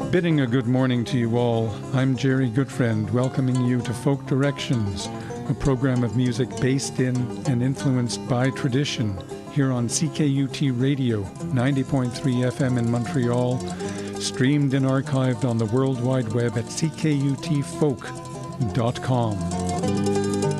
Bidding a good morning to you all, I'm Jerry Goodfriend, welcoming you to Folk Directions, a program of music based in and influenced by tradition, here on CKUT Radio, 90.3 FM in Montreal, streamed and archived on the World Wide Web at ckutfolk.com.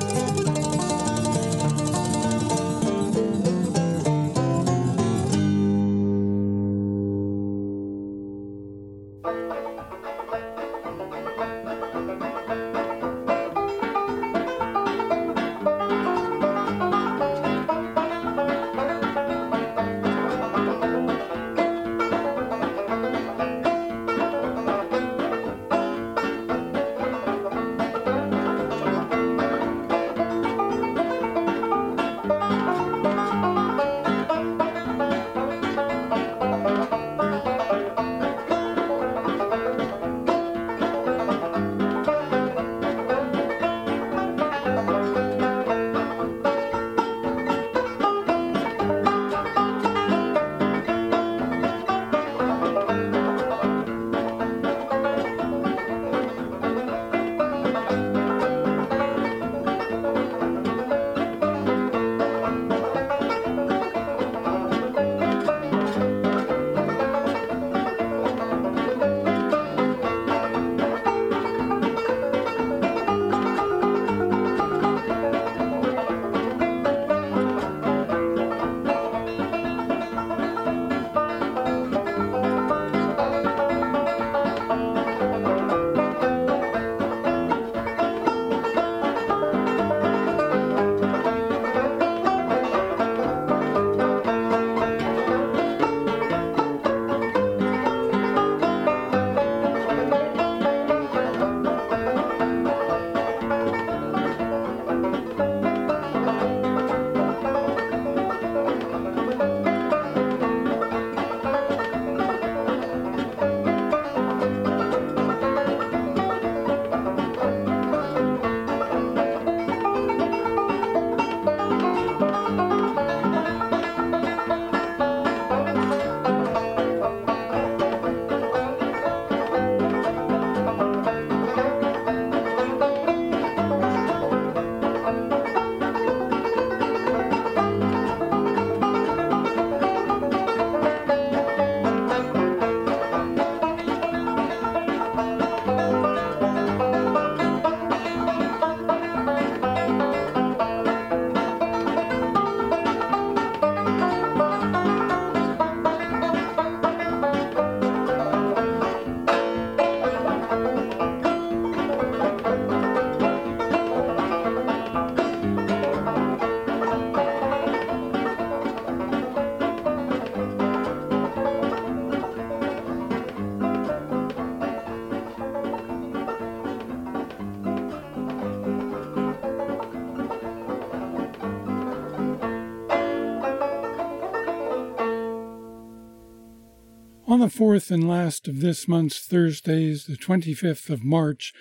On the fourth and last of this month's Thursdays, the 25th of March,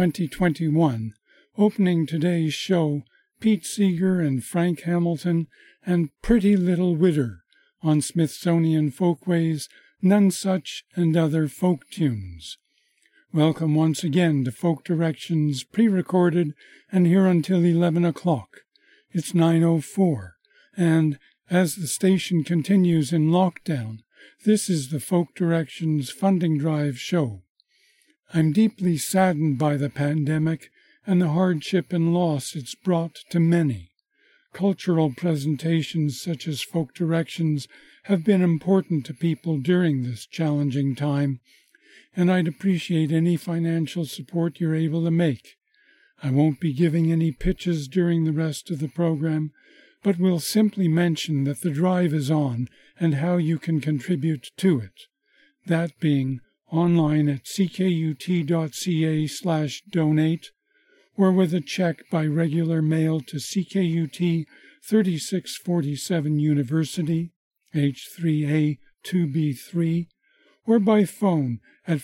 2021, opening today's show, Pete Seeger and Frank Hamilton and Pretty Little Widder on Smithsonian Folkways, Nonesuch and Other Folk Tunes. Welcome once again to Folk Directions, pre-recorded and here until 11 o'clock. It's 9:04, and as the station continues in lockdown, this is the Folk Directions Funding Drive show. I'm deeply saddened by the pandemic and the hardship and loss it's brought to many. Cultural presentations such as Folk Directions have been important to people during this challenging time, and I'd appreciate any financial support you're able to make. I won't be giving any pitches during the rest of the program, but will simply mention that the drive is on and how you can contribute to it, that being online at ckut.ca/donate or with a check by regular mail to CKUT 3647 University, H3A 2B3, or by phone at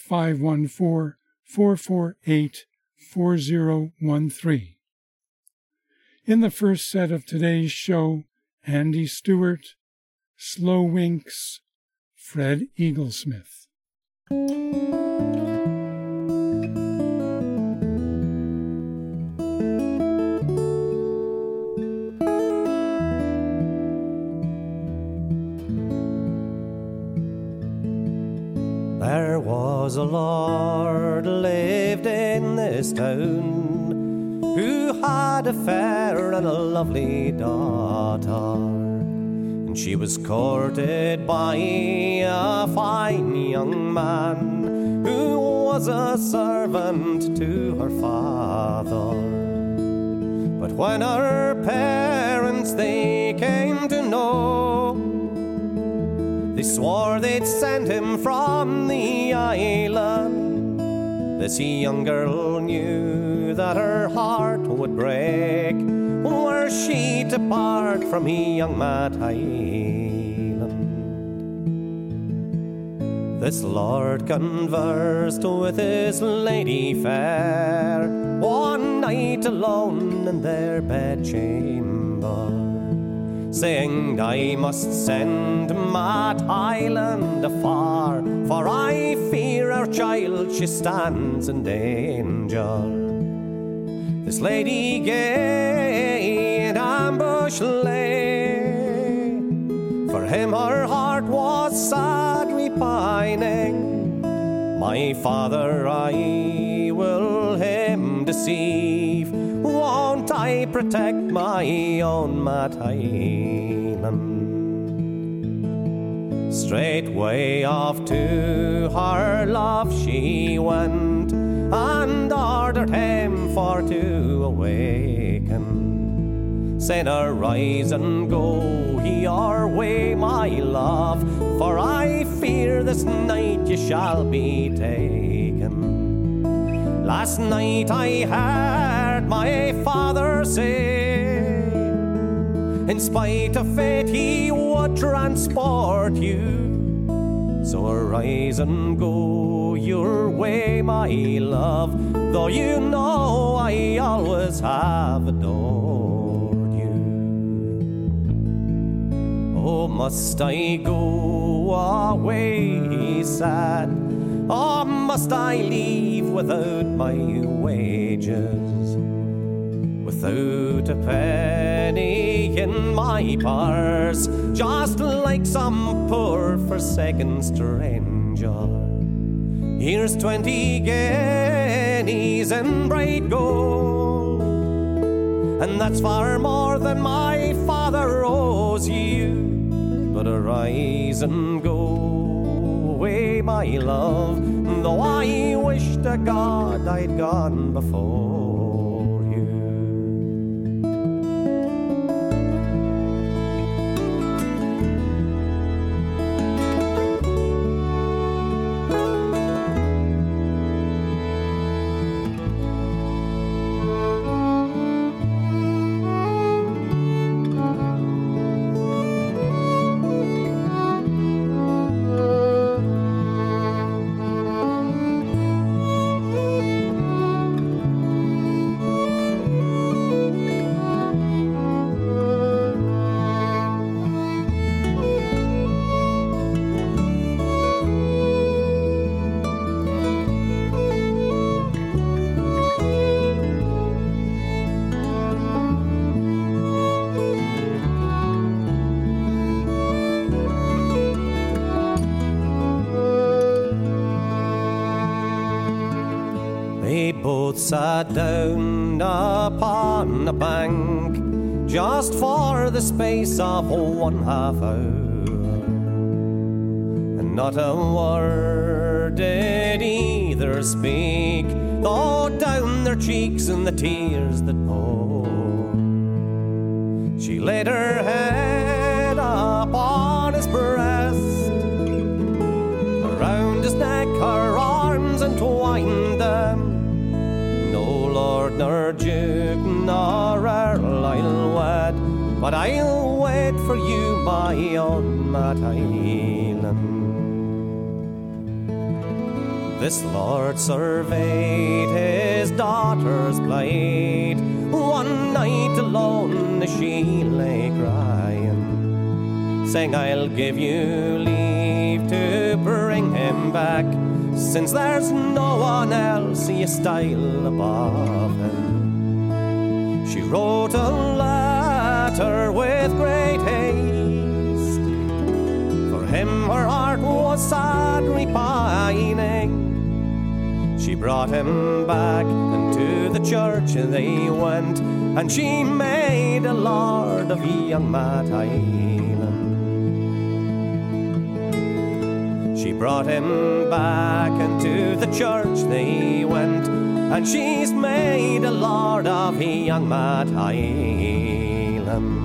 514-448-4013. In the first set of today's show, Andy Stewart, Slow Winks, Fred Eaglesmith. There was a lord lived in this town who had a fair and a lovely daughter, and she was courted by a fine young man who was a servant to her father. But when her parents they came to know, they swore they'd send him from the island. This young girl knew that her heart would break were she to part from young Matt Hyland. This lord conversed with his lady fair one night alone in their bedchamber, saying, I must send Matt Hyland afar, for I fear our child, she stands in danger. This lady gay in ambush lay, for him her heart was sad repining. My father, I will him deceive, won't I protect my own Matt Hyland? Straightway off to her love she went, and ordered him for to awaken, saying, arise and go your way, my love, for I fear this night you shall be taken. Last night I heard my father say, in spite of fate he would transport you. So arise and go your way, my love, though you know I always have adored you. Oh, must I go away, he said, or must I leave without my wages, without a penny in my purse, just like some poor forsaken stranger? Here's 20 guineas in bright gold, and that's far more than my father owes you. But arise and go away, my love, though I wish to God I'd gone before you. They both sat down upon a bank just for the space of 1/2 hour, and not a word did either speak, though down their cheeks and the tears that poured. She laid her head upon his breast, around his neck her arms entwined them. No lord nor duke nor earl I'll wed, but I'll wait for you, my own Matt Hyland. This lord surveyed his daughter's plight one night alone as she lay crying, saying, I'll give you leave to bring him back, since there's no one else in style above him. She wrote a letter with great haste. For him her heart was sad repining. She brought him back, and to the church they went, and she made a lord of young Matt Hyland. She brought him back, and to the church they went, and she's made a lord of young Matt Hyland.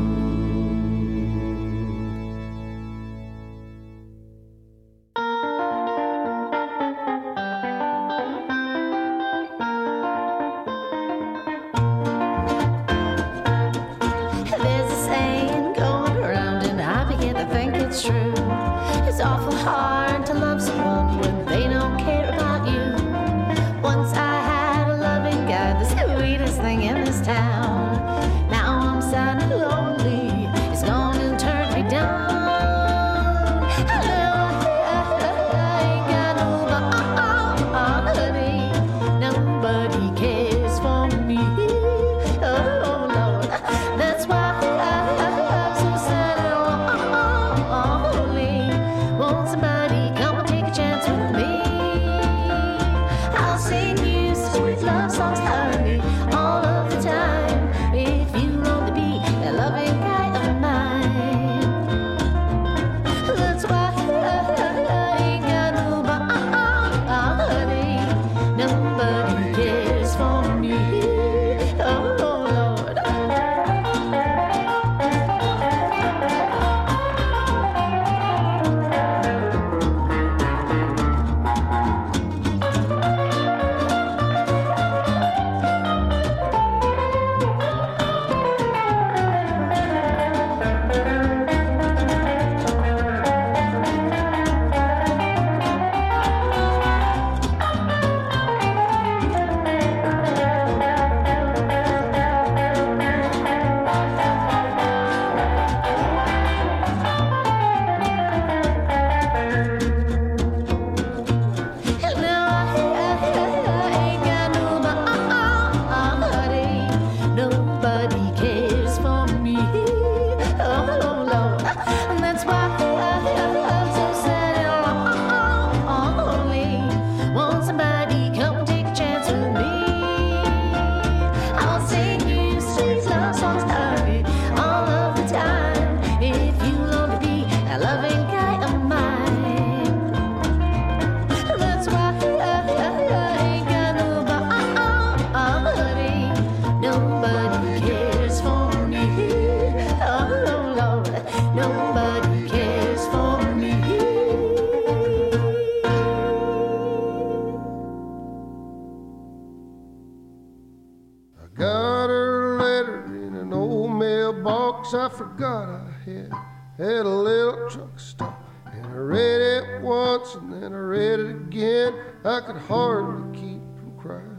I forgot I had a little truck stop, and I read it once and then I read it again. I could hardly keep from crying.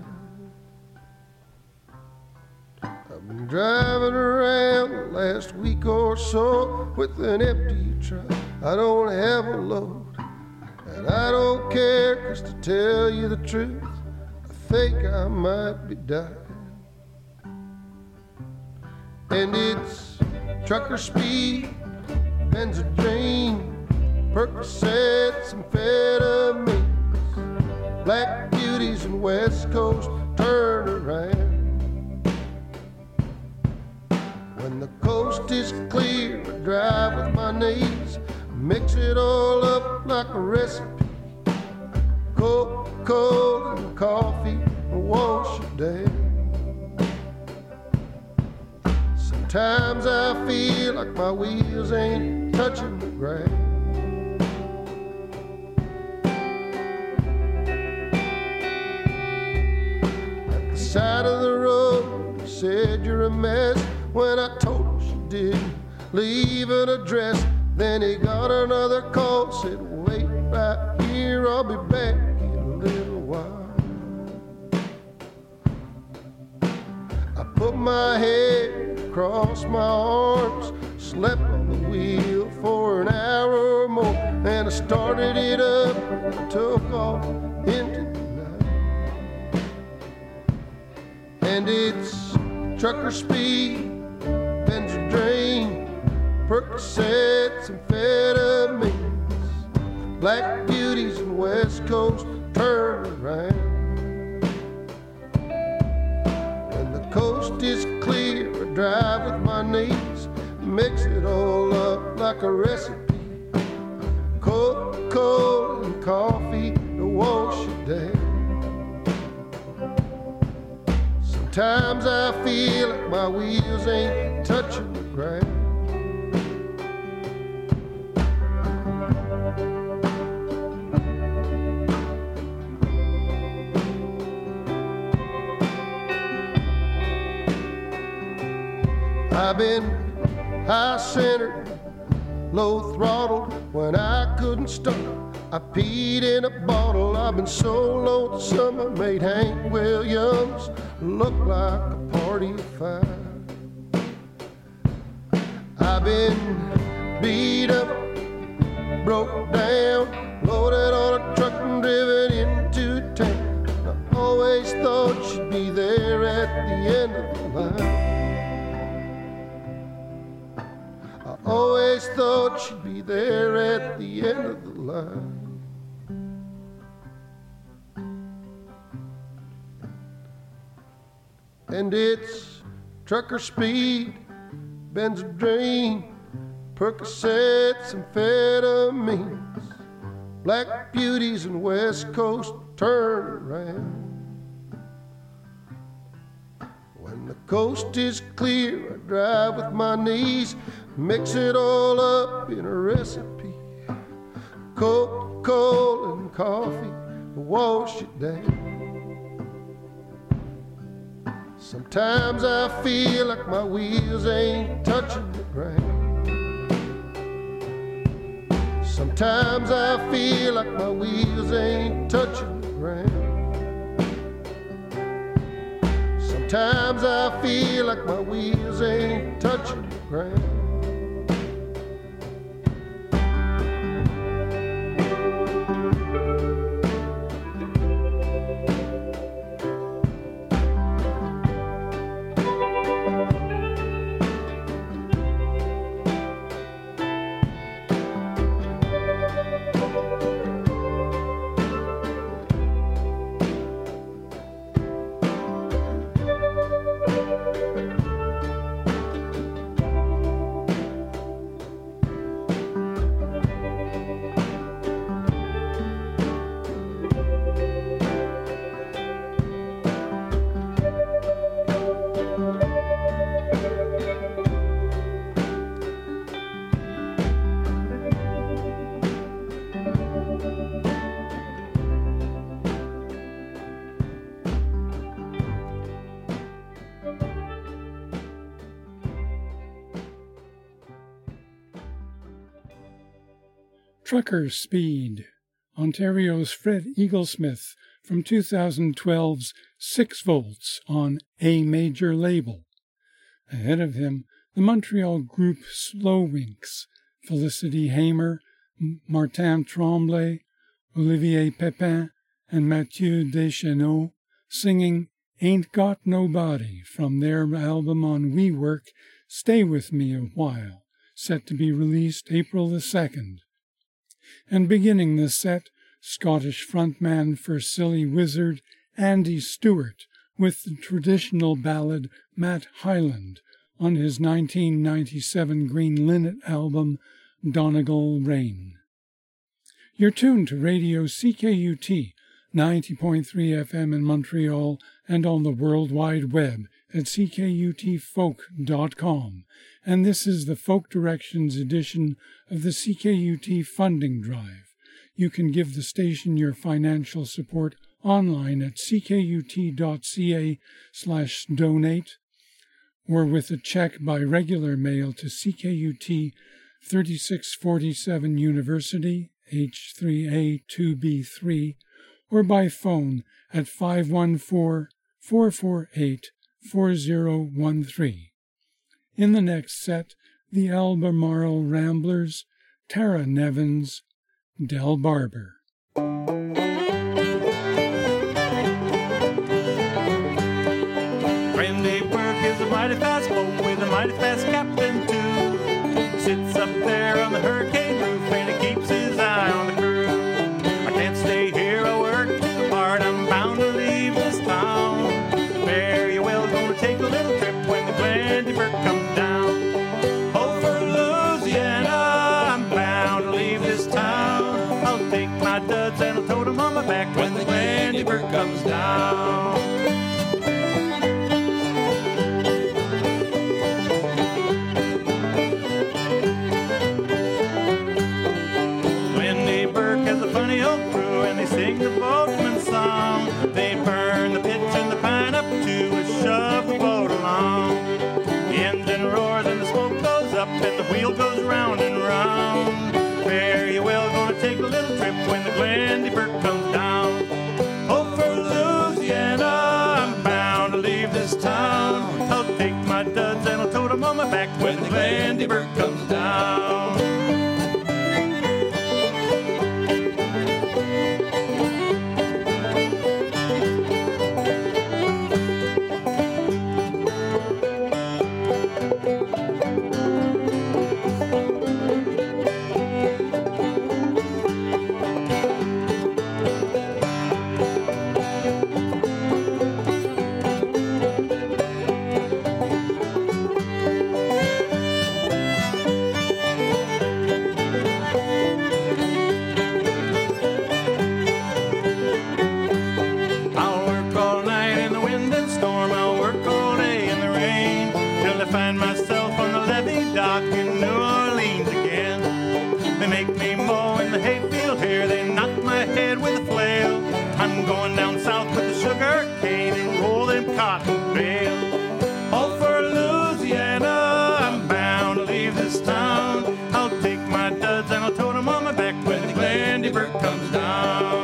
I've been driving around the last week or so with an empty truck. I don't have a load, and I don't care, 'cause to tell you the truth, I think I might be dying. And it's trucker speed, Benzedrine, Percocets, amphetamines, black beauties and West Coast turnaround. When the coast is clear, I drive with my knees, mix it all up like a recipe. Coca-Cola and coffee will wash you down. Sometimes I feel like my wheels ain't touching the ground. At the side of the road, she said you're a mess. When I told her she didn't leave an address, then he got another call, said wait right here, I'll be back in a little while. I put my head across my arms, slept on the wheel for an hour or more, and I started it up and I took off into the night. And it's trucker speed, Benzodrine, Percocets, amphetamines, black beauties and West Coast turn around. When the coast is clear, I drive with my knees, mix it all up like a recipe. Coca-Cola and coffee to wash it down. Sometimes I feel like my wheels ain't touching the ground. I've been high-centered, low-throttled when I couldn't stop. I peed in a bottle. I've been so lonesome I made Hank Williams look like a party of five. I've been beat up, broke down, loaded on a truck and driven into town. I always thought you'd be there at the end of the line. Always thought you'd be there at the end of the line. And it's trucker speed, Benzodrine, Percocets, amphetamines, black beauties and West Coast turn around. When the coast is clear, I drive with my knees, mix it all up in a recipe. Coca-Cola and coffee, wash it down. Sometimes I feel like my wheels ain't touching the ground. Sometimes I feel like my wheels ain't touching the ground. Sometimes I feel like my wheels ain't touching the ground. Trucker Speed, Ontario's Fred Eaglesmith from 2012's 6 Volts on A Major label. Ahead of him, the Montreal group Slowinks, Felicity Hamer, Martin Tremblay, Olivier Pepin, and Mathieu Deschenaux singing Ain't Got Nobody from their album on WeWork, Stay With Me a While, set to be released April the 2nd. And beginning the set, Scottish frontman for Silly Wizard, Andy Stewart, with the traditional ballad Matt Hyland on his 1997 Green Linnet album Donegal Rain. You're tuned to Radio CKUT 90.3 FM in Montreal and on the World Wide Web at ckutfolk.com, and this is the Folk Directions edition of the CKUT Funding Drive. You can give the station your financial support online at ckut.ca/donate or with a check by regular mail to CKUT 3647 University, H3A2B3, or by phone at 514-448-4013. In the next set, the Albemarle Ramblers, Tara Nevins, Del Barber. mighty fast captain too. Sits up there on the hurricane roof and he keeps his eye on the crew. I can't stay here, I work too hard, I'm bound to leave this town. Very well gonna take a little trip when the Glendy Burke comes down. Oh, for Louisiana, I'm bound to leave this town. I'll take my duds and I'll tote them on my back when the Glendy Burke comes down. Glendy Burke has a funny old crew and they sing the boatman's song. They burn the pitch and the pine up to shove the boat along. The engine roars and the smoke goes up and the wheel goes round and round. Very well gonna take a little trip when the Glendy Burke comes down. Oh, for Louisiana, I'm bound to leave this town. I'll take my duds and I'll tote them on my back when the Glendy Burke comes down. I'll work all night in the wind and storm. I'll work all day in the rain till I find myself on the levee dock in New Orleans again. They make me mow in the hayfield here. They knock my head with a flail. I'm going down south with the sugar cane and roll them cotton bales. Oh, for Louisiana, I'm bound to leave this town. I'll take my duds and I'll tote them on my back when the Glendy Burke comes down.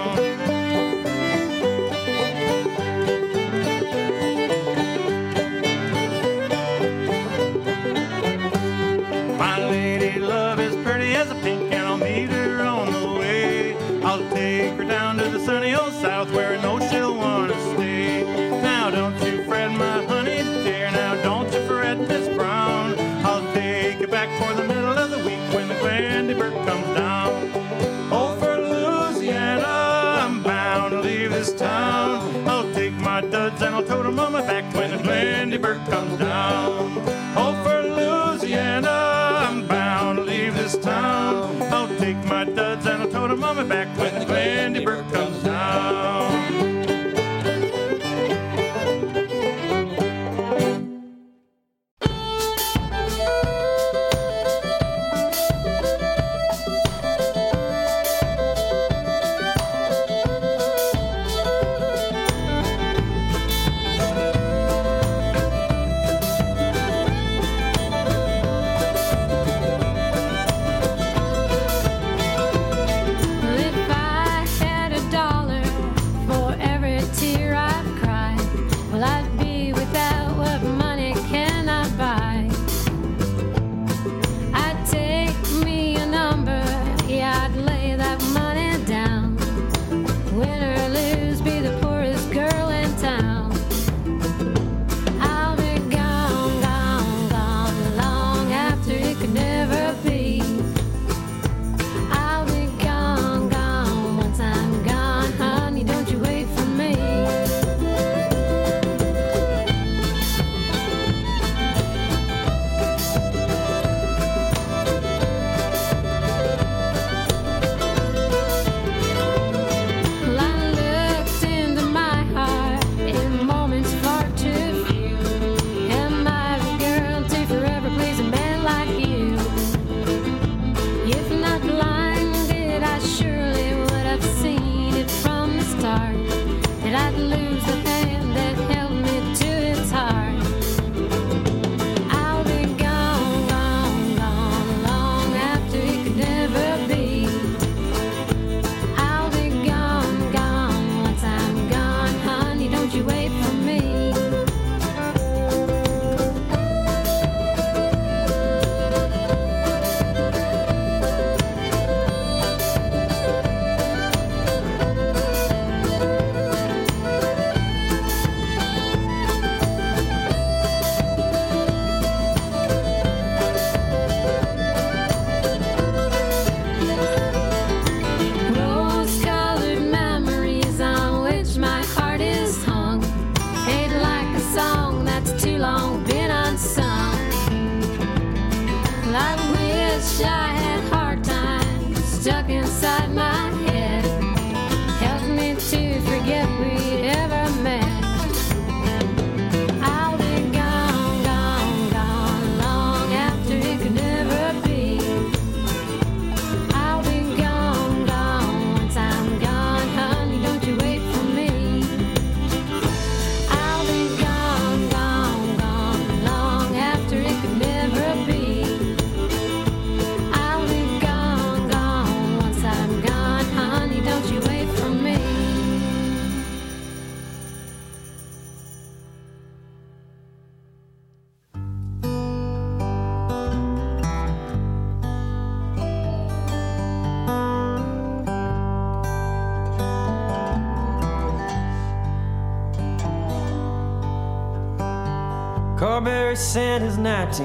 My lady love is pretty as a pink and I'll meet her on the way. I'll take her down to the sunny old south where I know she'll wanna stay. Now don't you fret, my honey dear, now don't you fret, Miss Brown. I'll take you back for the middle of the week when the Glendy Burke comes down. Oh, for Louisiana, I'm bound to leave this town. I'll take my duds and I'll tote them on my back when the Glendy Burke comes down. Oh, for Louisiana, I'm bound to leave this town. I'll take my duds and I'll tote them on my back when the Glendy Burke comes down. If I I wish I had hard times stuck inside my head. Help me to forget we ever met. I'll be gone, gone, gone long after it could never be. I'll be gone, gone once I'm gone, honey, don't you wait for me. I'll be gone, gone, gone long after it could never be. I'll be gone, gone once I'm gone, honey, don't you wait for me. Carberry Santa's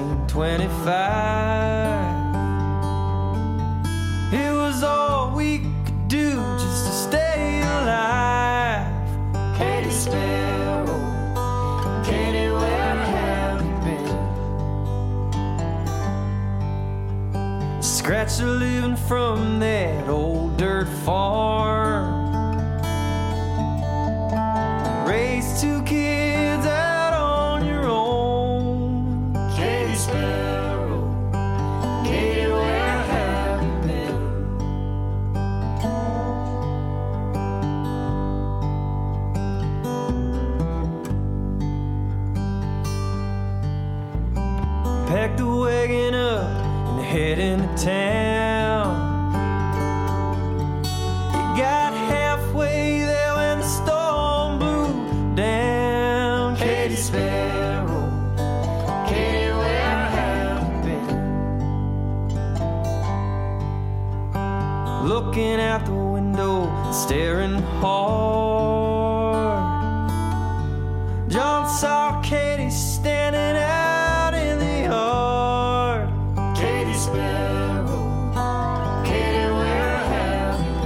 1925. It was all we could do just to stay alive. Katie Sparrow, Katie, where have you been? Scratch a living from that old dirt farm. Raised two kids out on your own. Katie Sparrow, Katie, where have you been? Pack the wagon up and head into town. You got halfway there when the storm blew down. Katie Sparrow, Katie, where have you been? Looking out the window, staring hard, John saw Katie standing out in the yard. Katie Sparrow, Katie, where have you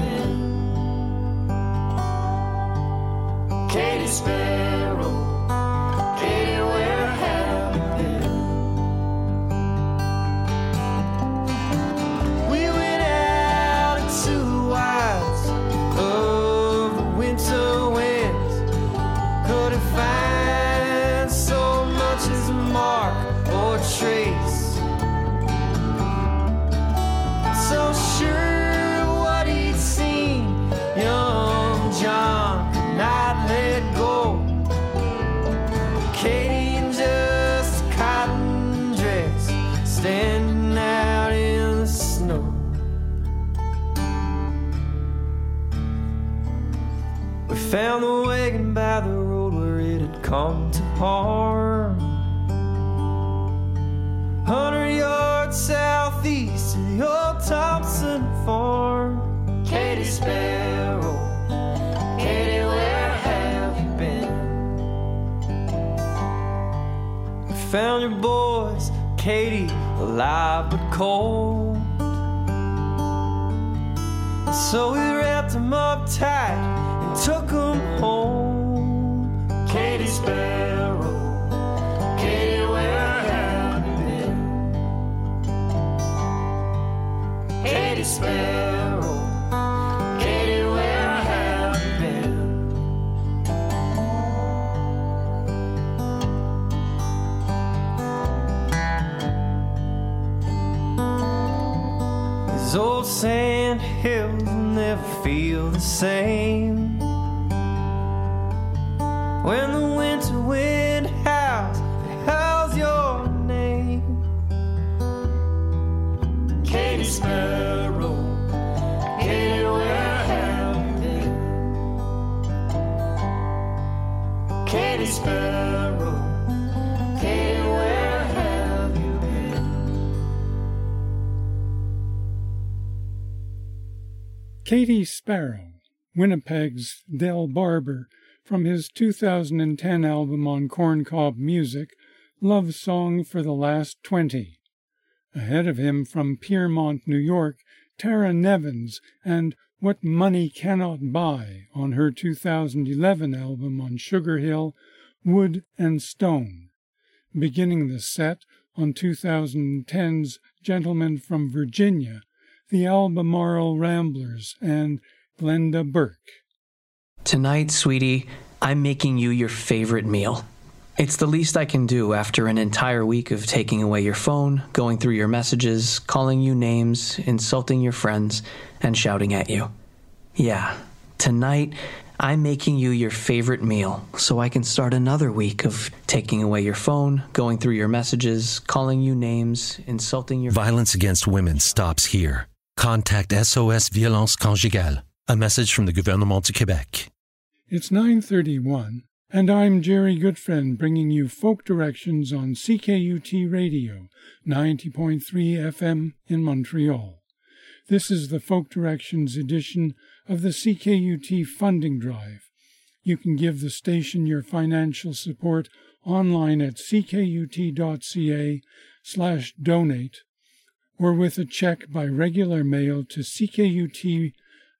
been? Katie Sparrow, Katie, where have you been? We went out into the wilds of the winter winds. Couldn't find so much as a mark or a trace. So sure of what he'd seen, young John could not let go. Katie in just a cotton dress, standing out in the snow. We found the wagon by the road where it had come to harm. 100 yards southeast of the old Thompson farm. Katie Sparrow, Katie, where have you been? We found your boys, Katie, alive but cold. And so we wrapped them up tight and took them home. Katie Sparrow, Katie, where have you been? Katie Sparrow, Katie, where have you been? These old sand hills will never feel the same when the winter wind howls, it howls your name. Katie Sparrow, Katie, where have you been? Katie Sparrow, Katie, where have you been? Katie Sparrow, Winnipeg's Del Barber, from his 2010 album on Corncob Music, Love Song for the Last 20. Ahead of him from Piermont, New York, Tara Nevins and What Money Cannot Buy on her 2011 album on Sugar Hill, Wood and Stone. Beginning the set, on 2010's Gentlemen from Virginia, the Albemarle Ramblers, and Glenda Burke. Tonight, sweetie, I'm making you your favorite meal. It's the least I can do after an entire week of taking away your phone, going through your messages, calling you names, insulting your friends, and shouting at you. Yeah, tonight, I'm making you your favorite meal so I can start another week of taking away your phone, going through your messages, calling you names, insulting your... Violence against women stops here. Contact SOS Violence Conjugale. A message from the Gouvernement du Québec. It's 9:31, and I'm Jerry Goodfriend bringing you Folk Directions on CKUT Radio, 90.3 FM in Montreal. This is the Folk Directions edition of the CKUT funding drive. You can give the station your financial support online at ckut.ca/donate or with a check by regular mail to CKUT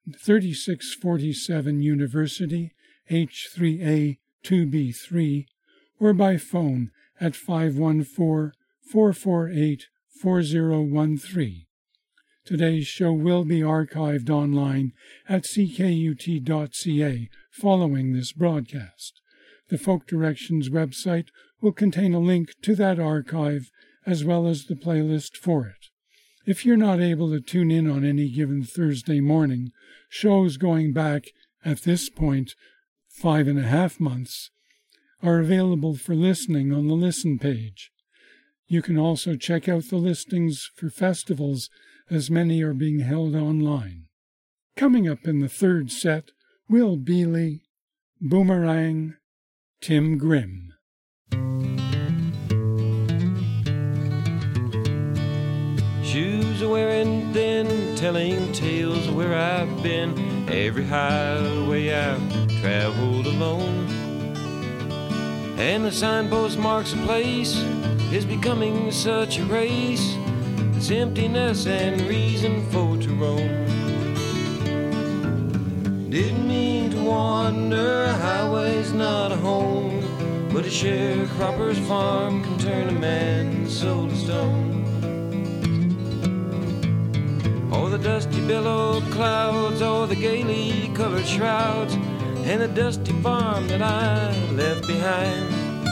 3647 University, H3A 2B3, or by phone at 514-448-4013. Today's show will be archived online at ckut.ca following this broadcast. The Folk Directions website will contain a link to that archive as well as the playlist for it. If you're not able to tune in on any given Thursday morning, shows going back, at this point, 5.5 months, are available for listening on the Listen page. You can also check out the listings for festivals, as many are being held online. Coming up in the third set, Will Bealey, Boomerang, Tim Grimm. Shoes are wearing thin, telling tales of where I've been. Every highway I've traveled alone. And the signpost marks a place is becoming such a race. It's emptiness and reason for to roam. Didn't mean to wander, a highway's not a home, but a sharecropper's farm can turn a man's soul to stone. Or the dusty billowed clouds, or the gaily colored shrouds, and the dusty farm that I left behind.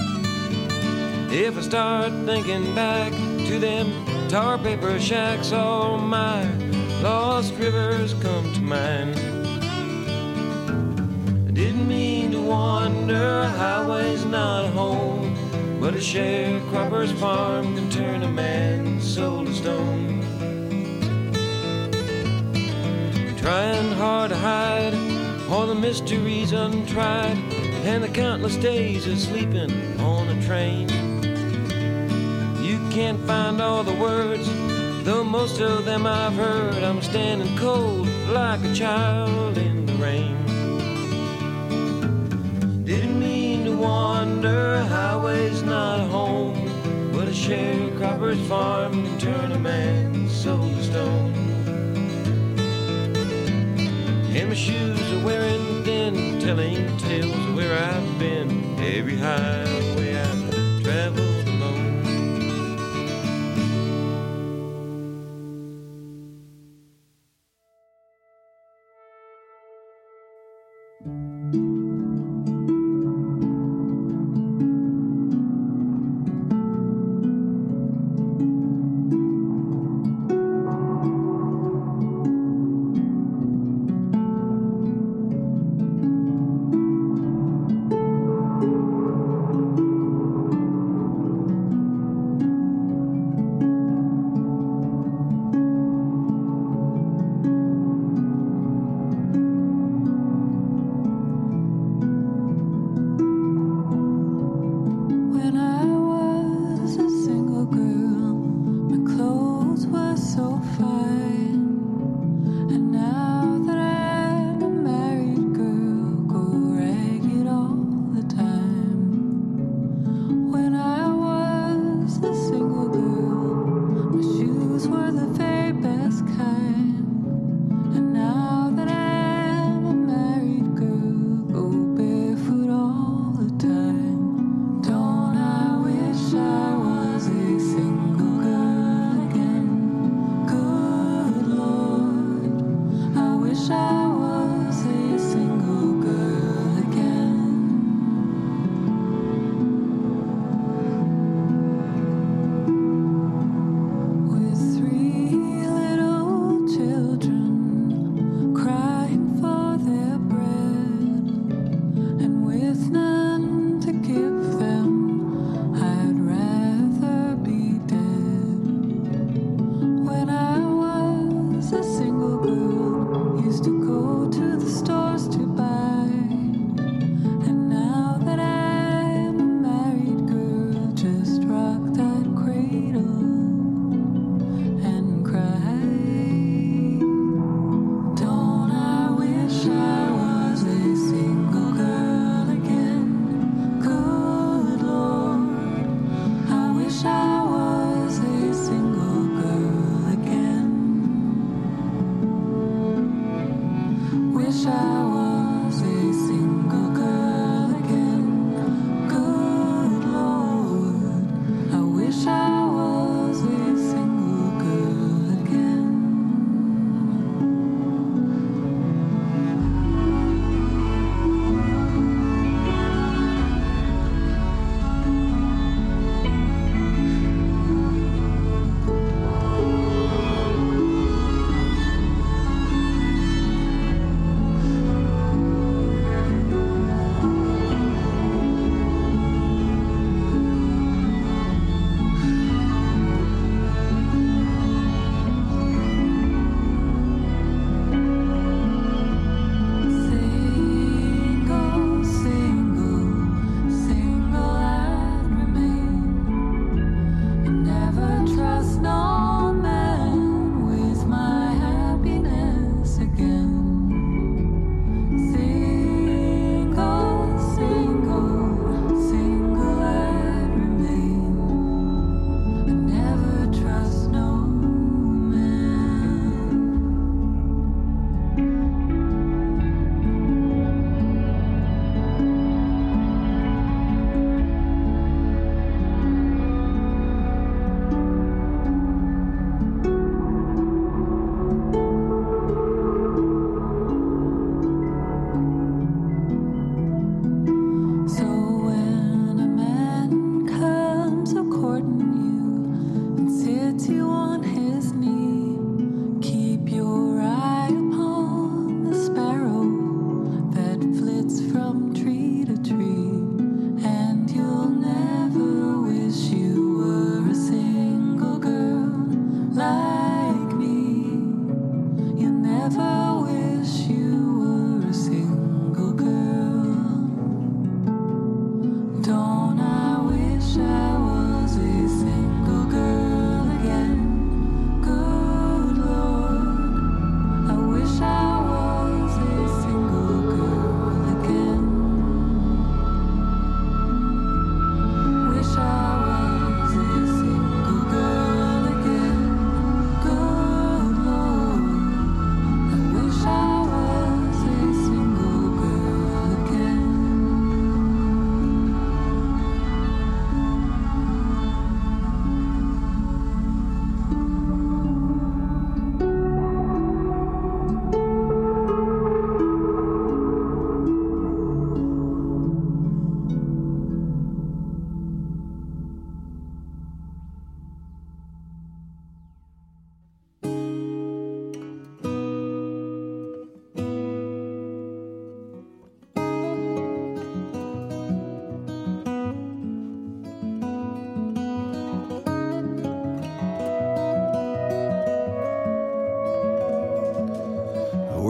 If I start thinking back to them tar paper shacks, all my lost rivers come to mind. I didn't mean to wander, a highway's not a home, but a sharecropper's farm can turn a man's soul to stone. Trying hard to hide all the mysteries untried, and the countless days of sleeping on a train. You can't find all the words, though most of them I've heard. I'm standing cold like a child in the rain. Didn't mean to wander, a highway's not a home, but a sharecropper's farm can turn a man's soul to stone. And my shoes are wearing thin, telling tales of where I've been. Every highway I've traveled alone. Don't I wish I was a single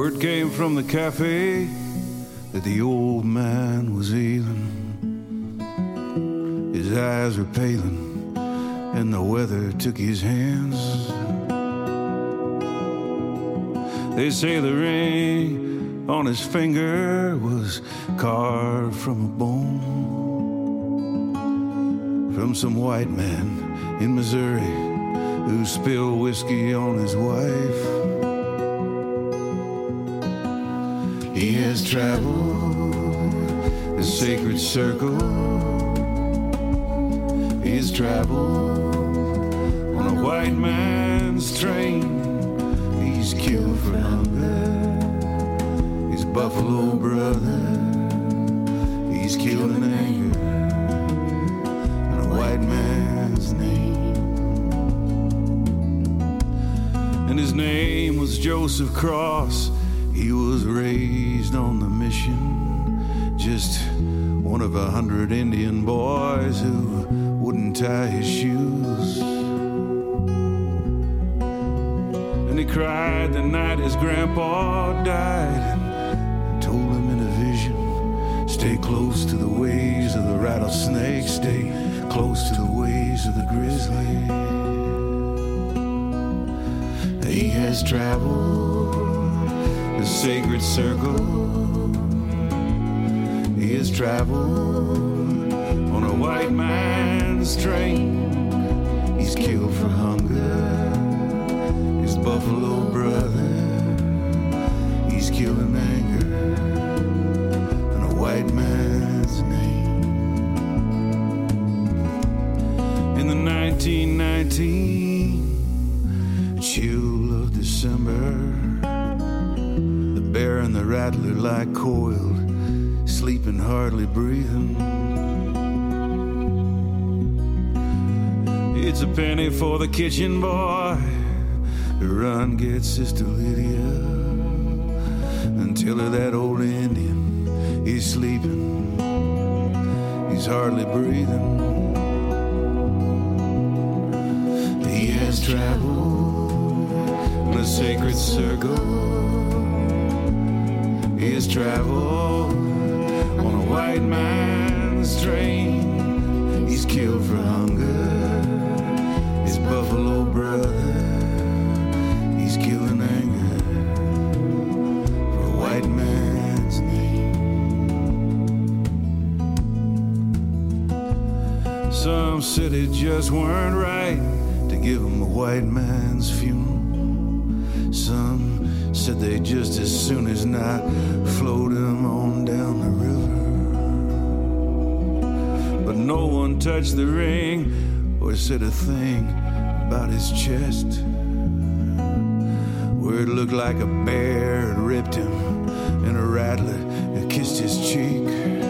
Word came from the cafe that the old man was ailing. His eyes were paling, and the weather took his hands. They say the ring on his finger was carved from a bone, from some white man in Missouri who spilled whiskey on his wife. He has traveled the sacred circle. He has traveled on a white man's train. He's killed for hunger his buffalo brother. He's killed in anger in a white man's name. And his name was Joseph Cross. He was raised on the mission, just one of 100 Indian boys who wouldn't tie his shoes. And he cried the night his grandpa died, and told him in a vision, stay close to the ways of the rattlesnake, stay close to the ways of the grizzly. He has traveled the sacred circle. He has traveled on a white man's train. He's killed for hunger his buffalo brother. He's killed in anger in a white man's name. In the 1919 chill of December, the bear and the rattler lie coiled, sleeping, hardly breathing. It's a penny for the kitchen boy to run get Sister Lydia until that old Indian is sleeping, he's hardly breathing. He has traveled in a sacred circle. He has traveled on a white man's train. He's killed for hunger his buffalo brother. He's killed in anger for a white man's name. Some said it just weren't right to give him a white man's funeral. Some said they just as soon as not float him on down the river. But no one touched the ring or said a thing about his chest, where it looked like a bear had ripped him and a rattler had kissed his cheek.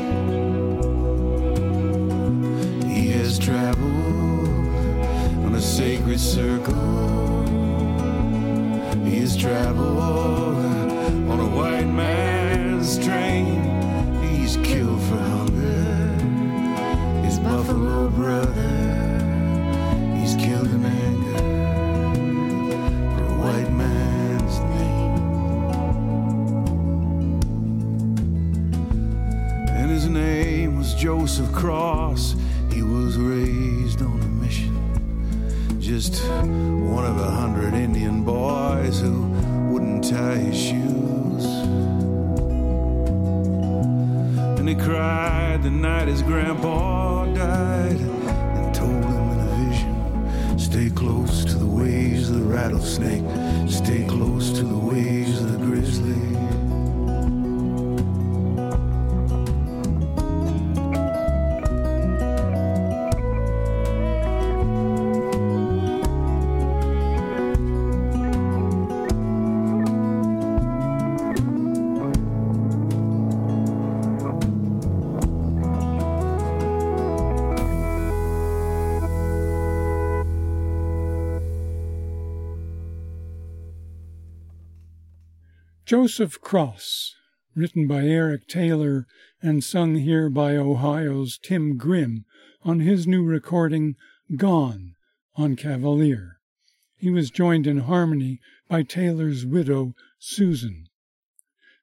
He has traveled on a sacred circle. He has traveled on a white man's train. He's killed for hunger his buffalo brother. He's killed in anger for a white man's name. And his name was Joseph Cross. He was raised on a mission, just one of 100 Indian boys who wouldn't tie his shoes. And he cried the night his grandpa died, and told him in a vision, stay close to the ways of the rattlesnake, stay close to the ways of the grizzly. Joseph Cross, written by Eric Taylor and sung here by Ohio's Tim Grimm on his new recording, Gone, on Cavalier. He was joined in harmony by Taylor's widow, Susan.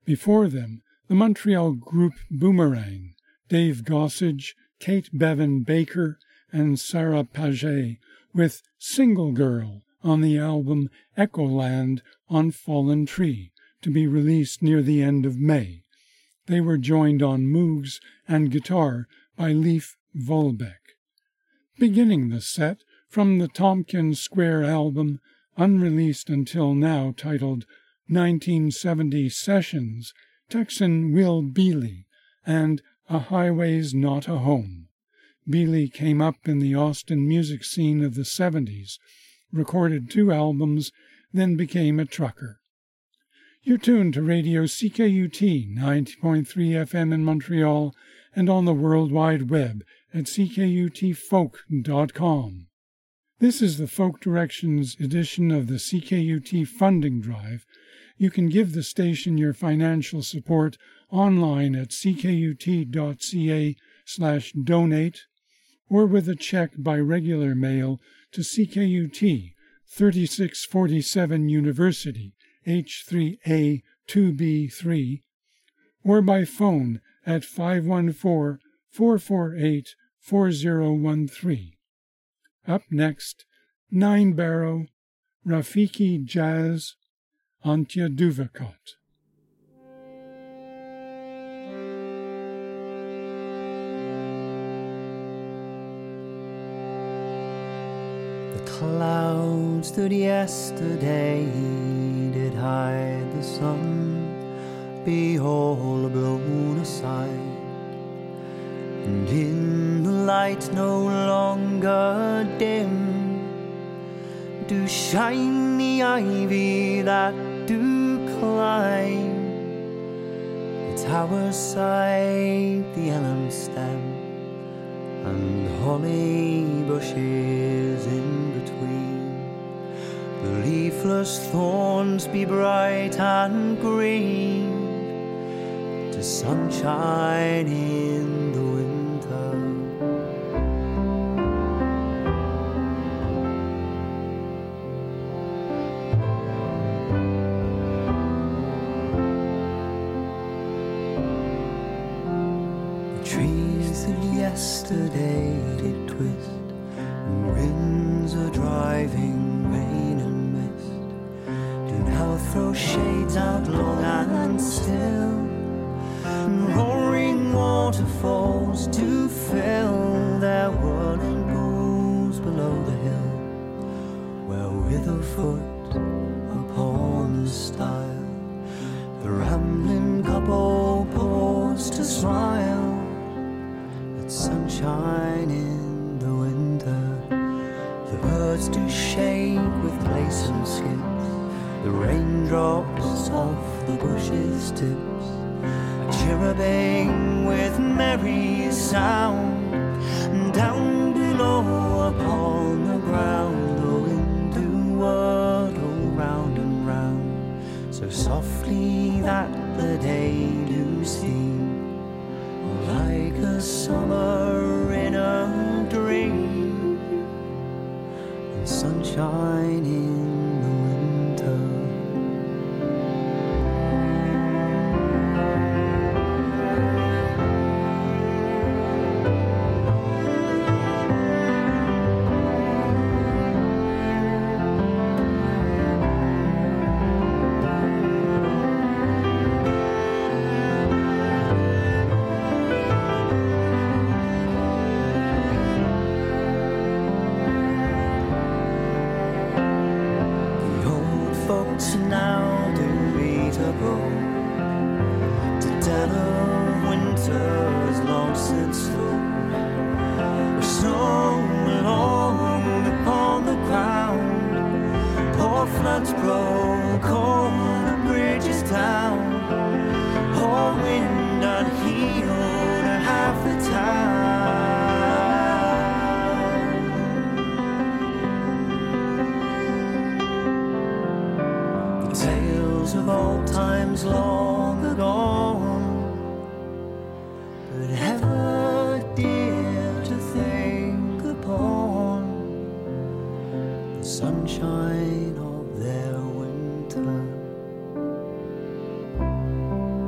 Before them, the Montreal group Boomerang, Dave Gossage, Kate Bevan Baker, and Sarah Paget, with Single Girl on the album Echoland on Fallen Tree, to be released near the end of May. They were joined on Moogs and guitar by Leif Volbeck. Beginning the set, from the Tompkins Square album, unreleased until now, titled 1970 Sessions, Texan Will Bealey and A Highway's Not a Home. Bealey came up in the Austin music scene of the 70s, recorded 2 albums, then became a trucker. You're tuned to Radio CKUT 90.3 FM in Montreal and on the World Wide Web at ckutfolk.com. This is the Folk Directions edition of the CKUT Funding Drive. You can give the station your financial support online at ckut.ca/donate or with a check by regular mail to CKUT, 3647 University, H3A 2B3, or by phone at 514-448-4013. Up next, Nine Barrow, Rafiki Jazz, Antje Duvekot. The clouds that yesterday did hide the sun be all blown aside, and in the light no longer dim do shine the ivy that do climb the tower side, the elm stem, and holly bushes in between. The leafless thorns be bright and green to sunshine in the winter. The trees that yesterday did twist, and winds are driving rain and mist, do now throw shades out long and still, and roaring waterfalls to fill their whirling pools below the hill, where with a foot upon the stile, the rambling couple pause to smile at sunshine in the winter. The birds do shake with placent skips, the raindrops off the bushes' tips, cherubing with merry sound, and down below upon the ground the wind do whirl round and round, so softly that the day do seem like a summer in a dream, and sunshine in the winter. Now do we to go to dead of winter's long since through, the snow along upon the ground, poor floods broke all the bridges down, all wind unhealed half the town. Of old times long agone, but ever dear to think upon, the sunshine of their winter.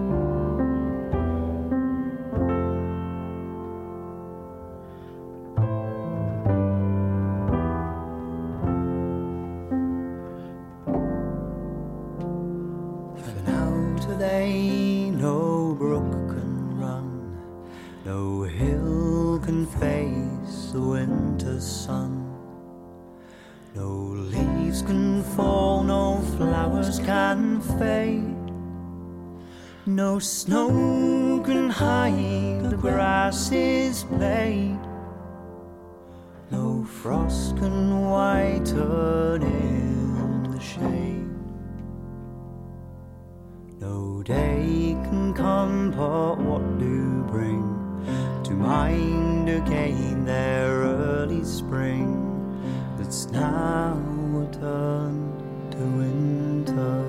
to they no brook can run, no hill can face the winter sun. No leaves can fall, no flowers can fade, no snow can hide the grass's blade, no frost can whiten in the shade, no day can comfort what do bring to mind again their early spring that's now turned to winter.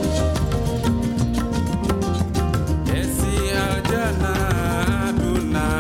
Esi aljana aduna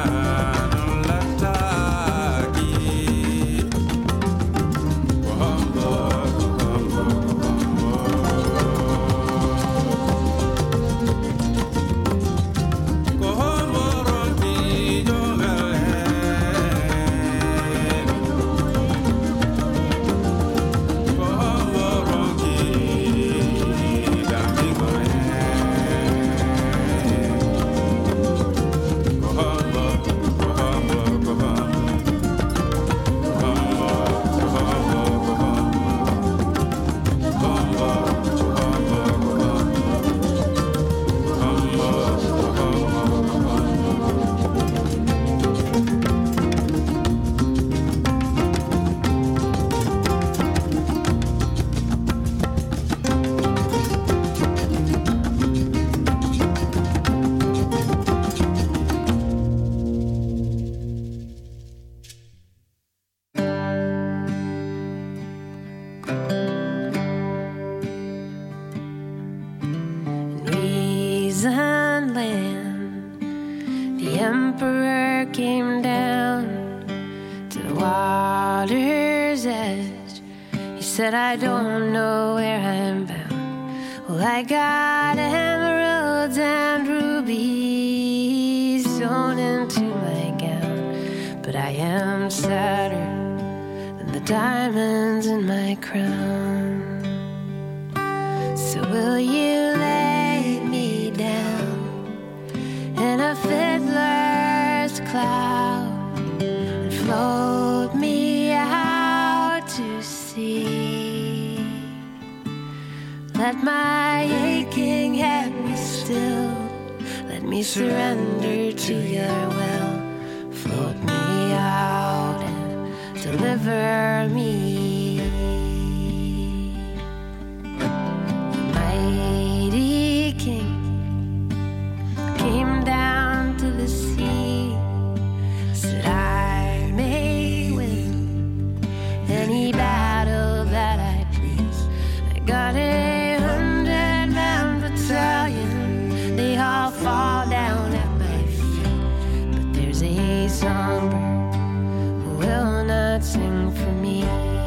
came down to the water's edge. He said, I don't know where I'm bound. Well, I got emeralds and rubies sewn into my gown, but I am sadder than the diamonds in my crown. So will you lay me down in a fiddler's cloud and float me out to sea? Let my aching head be still, let me surrender to your will. Float me out and deliver me. The mighty king came down to the sea, said I may win any battle that I please. I got 100-man battalion, they all fall down at my feet, but there's a songbird who will not sing for me.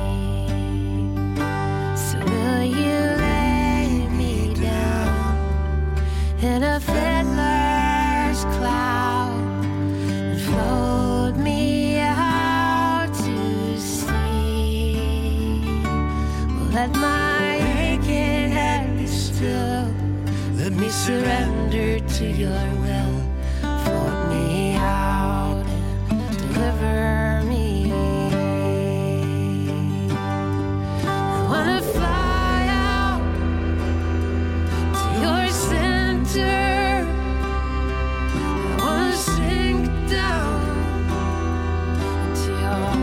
So will you lay me down in a fiddler's cloud and float me out to sea? Well, let my aching head be still, let me surrender to your will. Float me out and deliver me. I wanna fly out to your center. I wanna sink down into your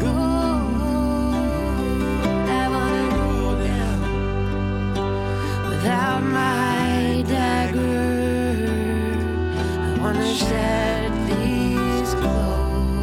road. I wanna go down without my dagger. I wanna shed these clothes.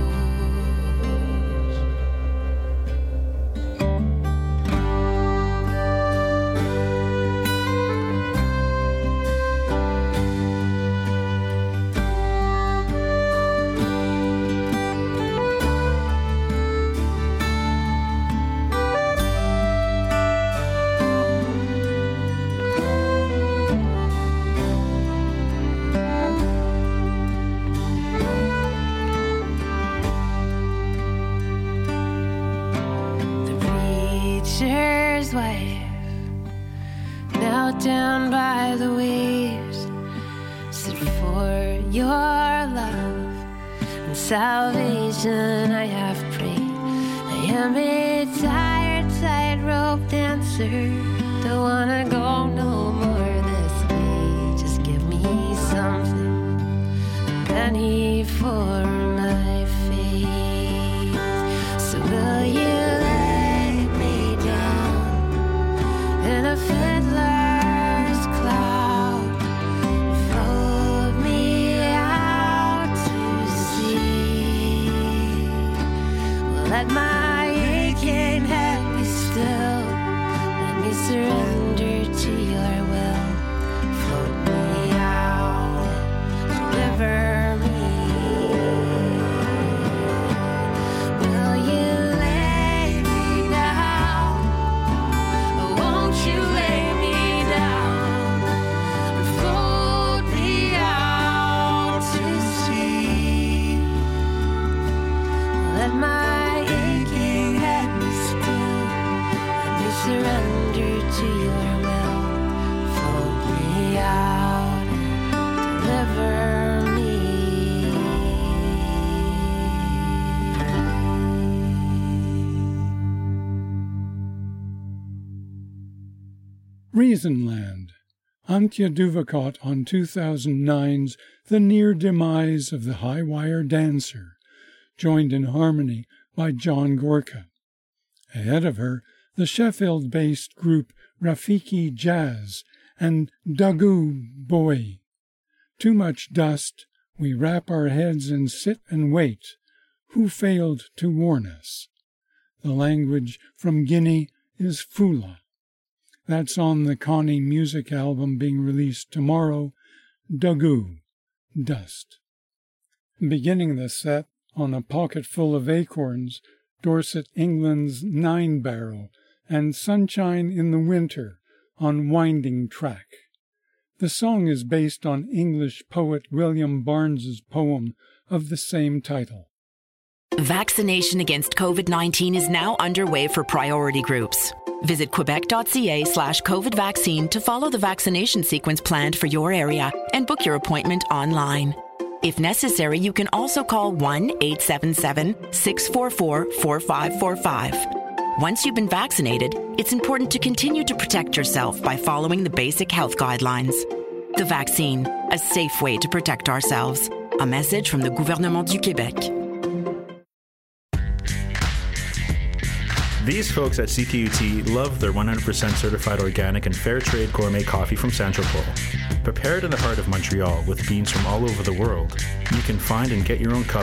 The preacher's wife, now down by the waves, said for your love and salvation I have prayed. I am a tired tightrope dancer, don't wanna go no more this way. Just give me something, a penny for my face. So will you lay me down in a fiddler's cloud, float me out to sea? Well, let my aching head be still, let me surrender to your will. Float me out, deliver me. Will you lay me down? Oh, won't you lay me down and float me out to sea? Let my aching head be still, let me surrender to your will. Float me out and deliver me. Reasonland, Antje Duvakot on 2009's The Near Demise of the High Wire Dancer, joined in harmony by John Gorka. Ahead of her, the Sheffield-based group Rafiki Jazz and Dagu Boy. Too much dust, we wrap our heads and sit and wait. Who failed to warn us? The language from Guinea is Fula. That's on the Connie music album being released tomorrow, Dagu, Dust. Beginning the set on A Pocketful of Acorns, Dorset, England's 9-barrel, and Sunshine in the Winter on Winding Track. The song is based on English poet William Barnes's poem of the same title. Vaccination against COVID-19 is now underway for priority groups. Visit quebec.ca/COVID vaccine to follow the vaccination sequence planned for your area and book your appointment online. If necessary, you can also call 1-877-644-4545. Once you've been vaccinated, it's important to continue to protect yourself by following the basic health guidelines. The vaccine, a safe way to protect ourselves. A message from the Gouvernement du Québec. These folks at CKUT love their 100% certified organic and fair trade gourmet coffee from Central Pole. Prepared in the heart of Montreal with beans from all over the world, you can find and get your own cup